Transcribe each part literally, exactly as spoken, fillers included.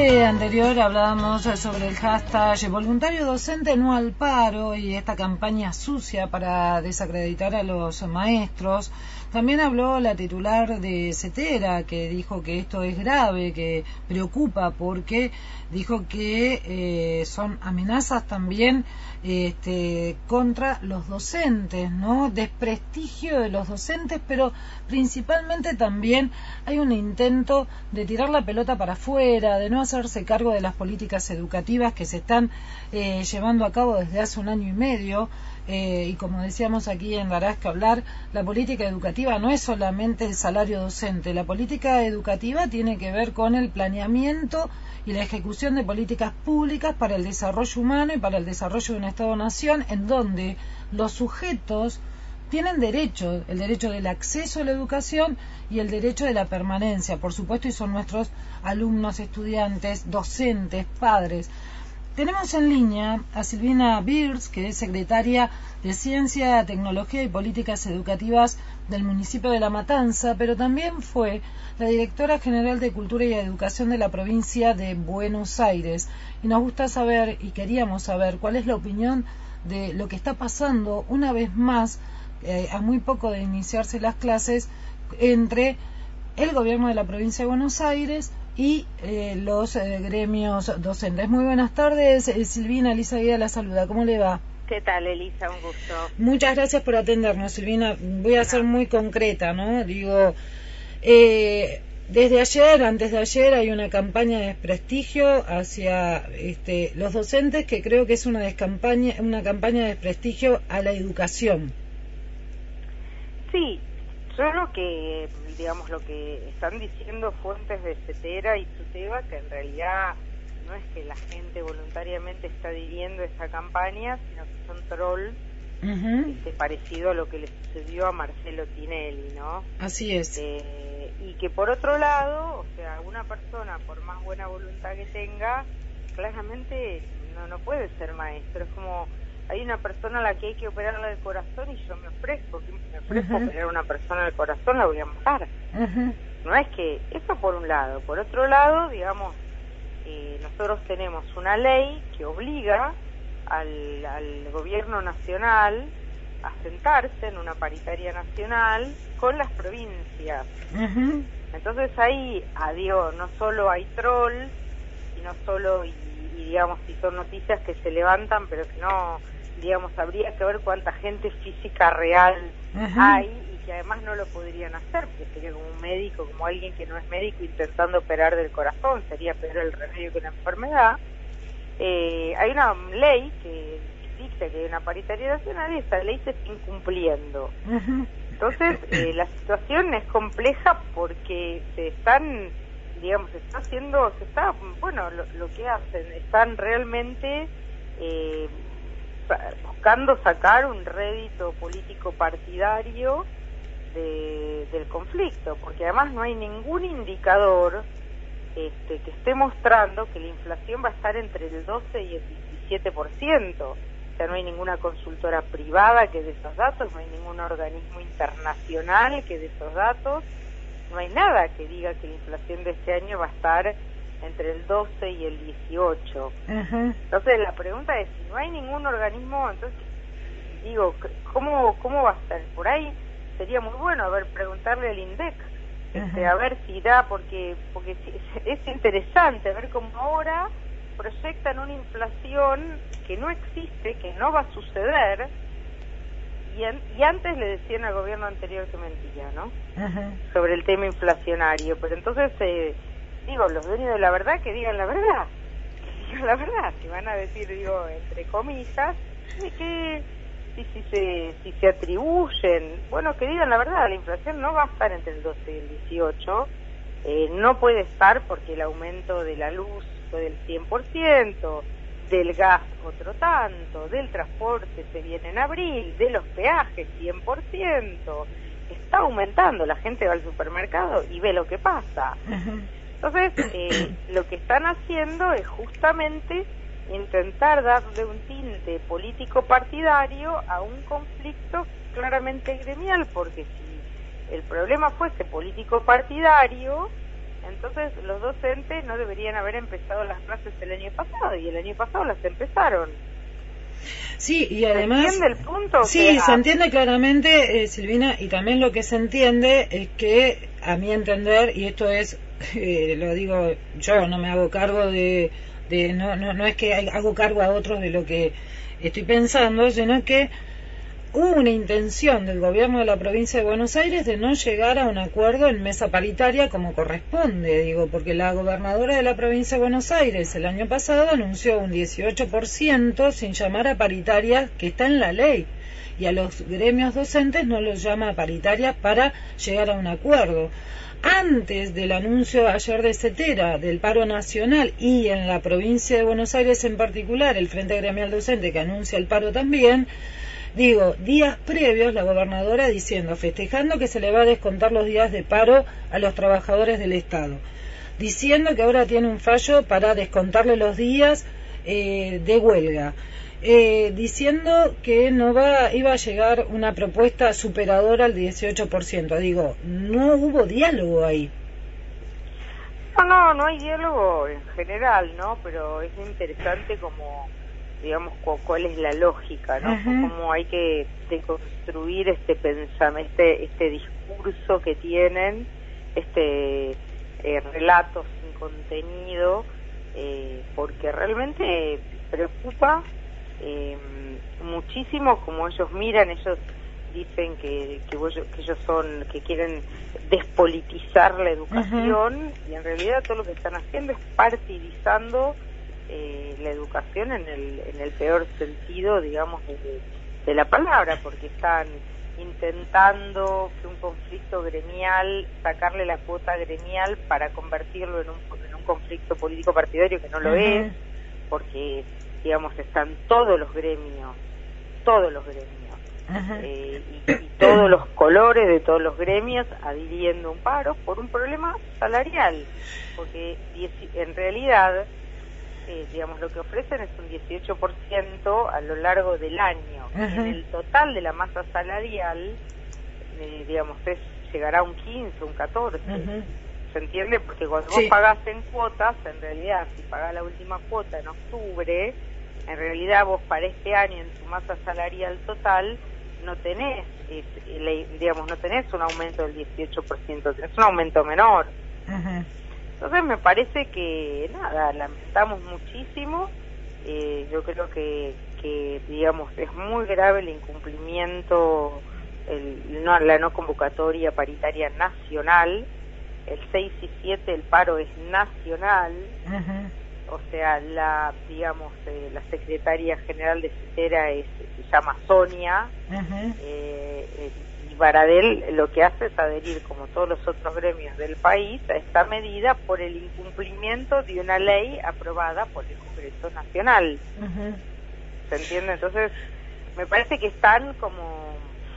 bloque anterior hablábamos sobre el hashtag voluntario docente no al paro y esta campaña sucia para desacreditar a los maestros. También habló la titular de CETERA, que dijo que esto es grave, que preocupa, porque dijo que eh, son amenazas también este, contra los docentes, ¿no? Desprestigio de los docentes, pero principalmente también hay un intento de tirar la pelota para afuera, de no hacerse cargo de las políticas educativas que se están eh, llevando a cabo desde hace un año y medio. Eh, y como decíamos aquí en Darás que hablar, la política educativa no es solamente el salario docente, la política educativa tiene que ver con el planeamiento y la ejecución de políticas públicas para el desarrollo humano y para el desarrollo de un Estado-nación, en donde los sujetos tienen derecho, el derecho del acceso a la educación y el derecho de la permanencia, por supuesto, y son nuestros alumnos, estudiantes, docentes, padres. Tenemos en línea a Silvina Birz, que es secretaria de Ciencia, Tecnología y Políticas Educativas del municipio de La Matanza, pero también fue la directora general de Cultura y Educación de la provincia de Buenos Aires. Y nos gusta saber, y queríamos saber, cuál es la opinión de lo que está pasando una vez más, eh, a muy poco de iniciarse las clases, entre el gobierno de la provincia de Buenos Aires y eh, los eh, gremios docentes. Muy buenas tardes, eh, Silvina. Elisa Guía la saluda. ¿Cómo le va? ¿Qué tal, Elisa? Un gusto. Muchas gracias por atendernos, Silvina. Voy a ser muy concreta, ¿no? Digo, eh, desde ayer, antes de ayer, hay una campaña de desprestigio hacia este, los docentes, que creo que es una, descampaña, una campaña de desprestigio a la educación. Sí, yo lo que, digamos, lo que están diciendo fuentes de CETERA y SUTEBA, que en realidad no es que la gente voluntariamente está adhiriendo a esta campaña, sino que son trolls, uh-huh. este, parecido a lo que le sucedió a Marcelo Tinelli, ¿no? Así es. Eh, y que por otro lado, o sea, una persona, por más buena voluntad que tenga, claramente no, no puede ser maestro. Es como, hay una persona a la que hay que operarla del corazón y yo me ofrezco, que me ofrezco uh-huh. operar a una persona del corazón, la voy a matar. Uh-huh. No es que, eso por un lado. Por otro lado, digamos, eh, nosotros tenemos una ley que obliga al, al gobierno nacional a sentarse en una paritaria nacional con las provincias. Uh-huh. Entonces ahí, adiós, no solo hay trolls, y no solo, y, y digamos, si son noticias que se levantan, pero que no, digamos, habría que ver cuánta gente física real uh-huh. hay, y que además no lo podrían hacer, porque sería como un médico, como alguien que no es médico intentando operar del corazón, sería peor el remedio que una enfermedad. Eh, hay una ley que dicta que hay una paritaria nacional y esa ley se está incumpliendo. Uh-huh. Entonces, eh, la situación es compleja porque se están, digamos, se está haciendo, se está, bueno, lo, lo que hacen, están realmente eh, buscando sacar un rédito político partidario de, del conflicto, porque además no hay ningún indicador este, que esté mostrando que la inflación va a estar entre el doce y el diecisiete por ciento. O sea, no hay ninguna consultora privada que dé esos datos, no hay ningún organismo internacional que dé esos datos, no hay nada que diga que la inflación de este año va a estar entre el doce y el dieciocho. Uh-huh. Entonces la pregunta es, si no hay ningún organismo, entonces digo, ¿cómo cómo va a estar? Por ahí sería muy bueno, a ver, preguntarle al INDEC, uh-huh. este, a ver si da, porque porque es interesante ver cómo ahora proyectan una inflación que no existe, que no va a suceder, y, en, y antes le decían al gobierno anterior que mentía, ¿no? Uh-huh. Sobre el tema inflacionario. Pero entonces, eh, digo, los dueños de la verdad que digan la verdad, que digan la verdad, si van a decir, digo, entre comillas, de que si, si, se, si se atribuyen, bueno, que digan la verdad, la inflación no va a estar entre el doce y el dieciocho, eh, no puede estar porque el aumento de la luz fue del cien por ciento, del gas otro tanto, del transporte se viene en abril, de los peajes cien por ciento, está aumentando, la gente va al supermercado y ve lo que pasa. Uh-huh. Entonces, eh, lo que están haciendo es justamente intentar darle un tinte político partidario a un conflicto claramente gremial, porque si el problema fuese político partidario, Entonces los docentes no deberían haber empezado las clases el año pasado, y el año pasado las empezaron. Sí, y además... ¿Se entiende el punto? Sí, que, se entiende claramente, eh, Silvina, y también lo que se entiende es que, a mi entender, y esto es, eh, lo digo yo, no me hago cargo de... de no, no, no es que hago cargo a otros de lo que estoy pensando, sino que hubo una intención del gobierno de la provincia de Buenos Aires de no llegar a un acuerdo en mesa paritaria como corresponde, digo, porque la gobernadora de la provincia de Buenos Aires el año pasado anunció un dieciocho por ciento sin llamar a paritarias, que está en la ley, y a los gremios docentes no los llama a paritarias para llegar a un acuerdo. Antes del anuncio ayer de Cetera del paro nacional, y en la provincia de Buenos Aires en particular el Frente Gremial Docente que anuncia el paro también, digo, días previos la gobernadora diciendo, festejando que se le va a descontar los días de paro a los trabajadores del Estado, diciendo que ahora tiene un fallo para descontarle los días eh, de huelga, eh, diciendo que no va iba a llegar una propuesta superadora al dieciocho por ciento. Digo, no hubo diálogo ahí. No, no, no hay diálogo en general, ¿no? Pero es interesante como, digamos, cu cuál es la lógica, ¿no? Uh-huh. Cómo hay que deconstruir este pensamiento, este, este discurso que tienen, este eh, relato sin contenido, eh, porque realmente preocupa eh, muchísimo como ellos miran. Ellos dicen que, que, que ellos son, que quieren despolitizar la educación, uh-huh. y en realidad todo lo que están haciendo es partidizando eh, la educación en el, en el peor sentido, digamos, de, de la palabra, porque están intentando que un conflicto gremial, sacarle la cuota gremial para convertirlo en un, en un conflicto político partidario, que no lo uh-huh. es, porque, digamos, están todos los gremios, todos los gremios, Eh, y, y todos los colores de todos los gremios adhiriendo un paro por un problema salarial, porque en realidad eh, digamos, lo que ofrecen es un dieciocho por ciento a lo largo del año. Uh-huh. En el total de la masa salarial eh, digamos, es, llegará a un quince, un catorce. Uh-huh. ¿Se entiende? Porque cuando sí. vos pagás en cuotas, en realidad si pagás la última cuota en octubre, en realidad vos para este año en tu masa salarial total no tenés, es, digamos, no tenés un aumento del dieciocho por ciento, tenés un aumento menor. Uh-huh. Entonces me parece que, nada, lamentamos muchísimo. Eh, yo creo que, que, digamos, es muy grave el incumplimiento, el, no, la no convocatoria paritaria nacional. El seis y siete el paro es nacional. Uh-huh. O sea, la, digamos, eh, la secretaria general de Cetera es, se llama Sonia, uh-huh. eh, eh, y Baradel lo que hace es adherir, como todos los otros gremios del país, a esta medida por el incumplimiento de una ley aprobada por el Congreso Nacional. Uh-huh. ¿Se entiende? Entonces, me parece que están como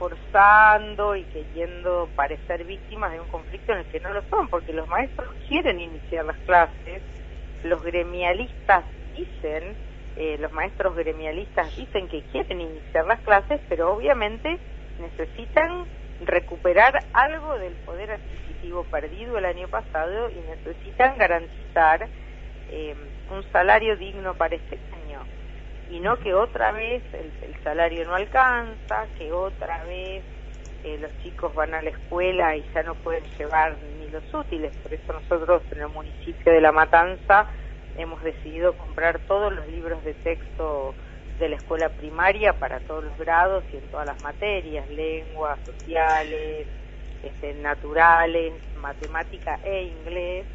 forzando y queriendo parecer víctimas de un conflicto en el que no lo son, porque los maestros quieren iniciar las clases. Los gremialistas dicen, eh, los maestros gremialistas dicen que quieren iniciar las clases, pero obviamente necesitan recuperar algo del poder adquisitivo perdido el año pasado y necesitan garantizar eh, un salario digno para este año. Y no que otra vez el, el salario no alcanza, que otra vez eh, los chicos van a la escuela y ya no pueden llevar ni los útiles. Por eso nosotros en el municipio de La Matanza hemos decidido comprar todos los libros de texto de la escuela primaria para todos los grados y en todas las materias, lenguas, sociales, este, naturales, matemática e inglés.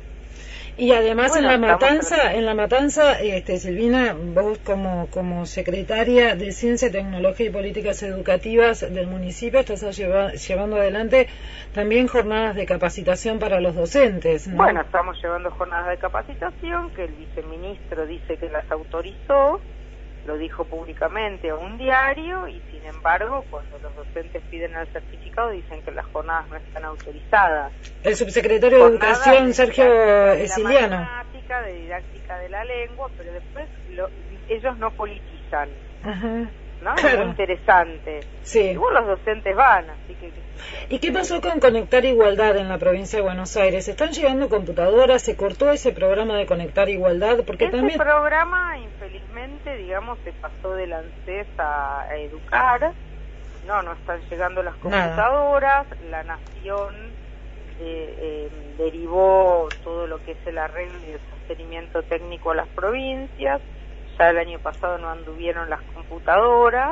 Y además bueno, en la matanza, en la matanza, este, Silvina, vos como como secretaria de Ciencia, Tecnología y Políticas Educativas del municipio estás lleva, llevando adelante también jornadas de capacitación para los docentes, ¿no? Bueno, estamos llevando jornadas de capacitación que el viceministro dice que las autorizó, lo dijo públicamente a un diario, y sin embargo cuando los docentes piden el certificado dicen que las jornadas no están autorizadas. El subsecretario de Educación, de Sergio Esiliano. De matemática, de didáctica de la lengua, pero después lo, ellos no politizan. Uh-huh. ¿no? Claro. Es muy interesante. Sí. Igual los docentes van, así que... ¿Y qué pasó con Conectar Igualdad en la provincia de Buenos Aires? ¿Están llegando computadoras? ¿Se cortó ese programa de Conectar Igualdad? Porque Ese también... programa, infelizmente, digamos, se pasó del ANSES a, a Educar. No, no están llegando las computadoras. Nada. La Nación eh, eh, derivó todo lo que es el arreglo y el sostenimiento técnico a las provincias. Ya el año pasado no anduvieron las computadoras.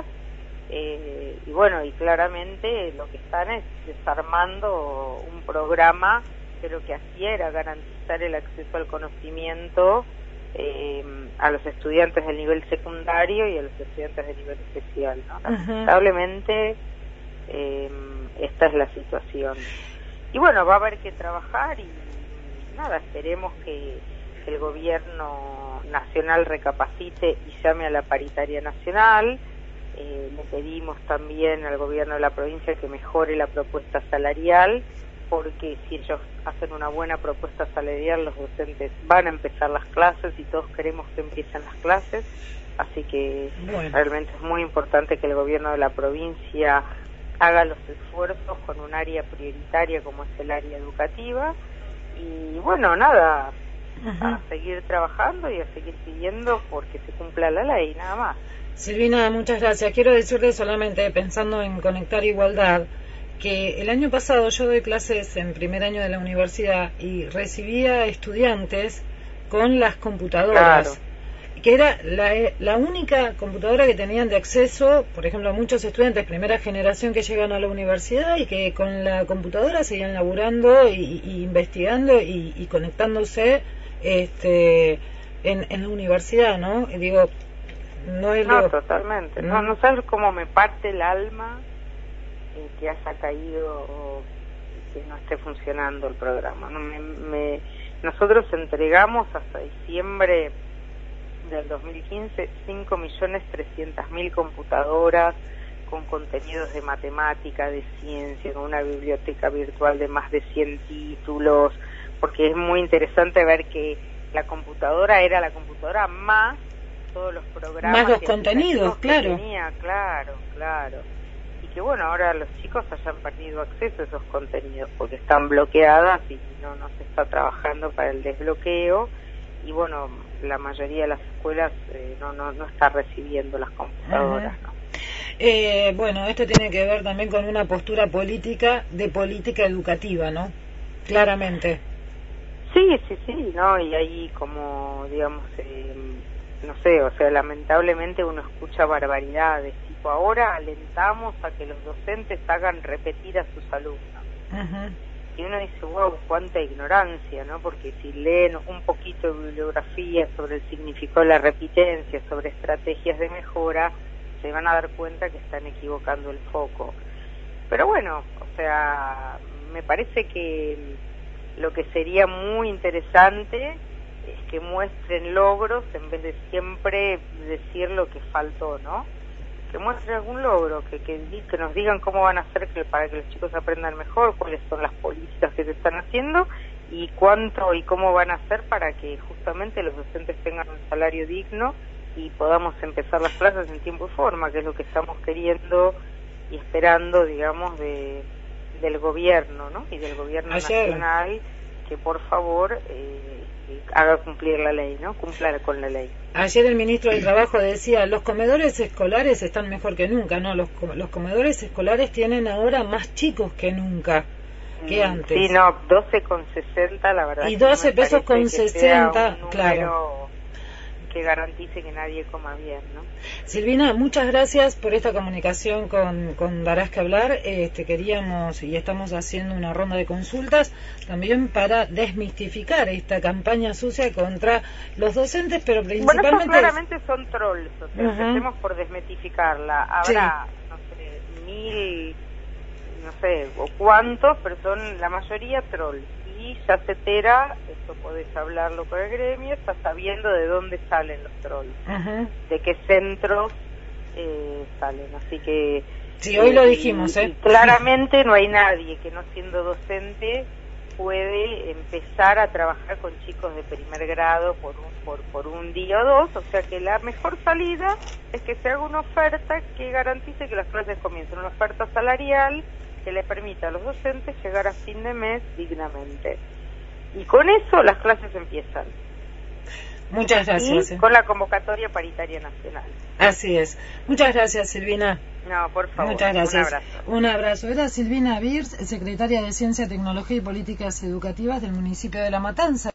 Eh, y bueno, y claramente lo que están es desarmando un programa que lo que hacía era garantizar el acceso al conocimiento eh, a los estudiantes del nivel secundario y a los estudiantes del nivel especial, ¿no? Lamentablemente eh, esta es la situación. Y bueno, va a haber que trabajar y nada, esperemos que, que el gobierno nacional recapacite y llame a la paritaria nacional. Eh, le pedimos también al gobierno de la provincia que mejore la propuesta salarial, porque si ellos hacen una buena propuesta salarial, los docentes van a empezar las clases y todos queremos que empiecen las clases, así que bueno, realmente es muy importante que el gobierno de la provincia haga los esfuerzos con un área prioritaria como es el área educativa, y bueno, nada, uh-huh. a seguir trabajando y a seguir pidiendo porque se cumpla la ley, nada más. Silvina, muchas gracias. Quiero decirle solamente, pensando en Conectar Igualdad, que el año pasado yo doy clases en primer año de la universidad y recibía estudiantes con las computadoras, claro. que era la, la única computadora que tenían de acceso, por ejemplo, muchos estudiantes primera generación que llegan a la universidad y que con la computadora seguían laburando y, y investigando y, y conectándose este, en, en la universidad, ¿no? Y digo, No, es no lo... totalmente. ¿Mm? No, no sabes cómo me parte el alma eh, que haya caído o que no esté funcionando el programa. No, me, me... Nosotros entregamos hasta diciembre del dos mil quince cinco millones trescientas mil computadoras con contenidos de matemática, de ciencia, con una biblioteca virtual de más de cien títulos, porque es muy interesante ver que la computadora era la computadora más todos los programas más los contenidos, claro. Tenía, claro, claro. Y que bueno, ahora los chicos hayan perdido acceso a esos contenidos porque están bloqueadas y no, no se está trabajando para el desbloqueo. Y bueno, la mayoría de las escuelas eh, no, no, no está recibiendo las computadoras, uh-huh. ¿no? Eh, bueno, esto tiene que ver también con una postura política, de política educativa, ¿no? Claramente. Sí, sí, sí, ¿no? Y ahí como, digamos... Eh, no sé, o sea, lamentablemente uno escucha barbaridades, tipo ahora alentamos a que los docentes hagan repetir a sus alumnos. Uh-huh. Y uno dice, wow, cuánta ignorancia, ¿no? Porque si leen un poquito de bibliografía sobre el significado de la repitencia, sobre estrategias de mejora, se van a dar cuenta que están equivocando el foco. Pero bueno, o sea, me parece que lo que sería muy interesante es que muestren logros en vez de siempre decir lo que faltó, ¿no? Que muestren algún logro, que, que, que nos digan cómo van a hacer que, para que los chicos aprendan mejor, cuáles son las políticas que se están haciendo y cuánto y cómo van a hacer para que justamente los docentes tengan un salario digno y podamos empezar las clases en tiempo y forma, que es lo que estamos queriendo y esperando, digamos, de del gobierno, ¿no? Y del gobierno Ayer. nacional, que por favor... Eh, haga cumplir la ley, ¿no? Cumplir con la ley. Ayer el ministro del Trabajo decía, los comedores escolares están mejor que nunca, ¿no? Los, los comedores escolares tienen ahora más chicos que nunca, que antes. Sí, no, doce con sesenta, la verdad. Y doce pesos con sesenta, claro. Que garantice que nadie coma bien, ¿no? Silvina, muchas gracias por esta comunicación con, con Darás que Hablar. Este, queríamos y estamos haciendo una ronda de consultas también para desmistificar esta campaña sucia contra los docentes, pero principalmente... Bueno, estos claramente son trolls, o sea, uh-huh. empecemos por desmitificarla. Habrá, sí. no sé, mil, no sé, o cuántos, pero son la mayoría trolls. Y ya se entera, esto podés hablarlo con el gremio, está sabiendo de dónde salen los trolls, uh-huh. de qué centros eh, salen, así que... Sí, hoy eh, lo dijimos, ¿eh? Claramente no hay nadie que no siendo docente puede empezar a trabajar con chicos de primer grado por un, por, por un día o dos, o sea que la mejor salida es que se haga una oferta que garantice que las clases comiencen, una oferta salarial que le permita a los docentes llegar a fin de mes dignamente. Y con eso las clases empiezan. Muchas gracias. Y eh. con la convocatoria paritaria nacional. Así es. Muchas gracias, Silvina. No, por favor. Muchas gracias. Un abrazo. Un abrazo. Era Silvina Birs, secretaria de Ciencia, Tecnología y Políticas Educativas del municipio de La Matanza.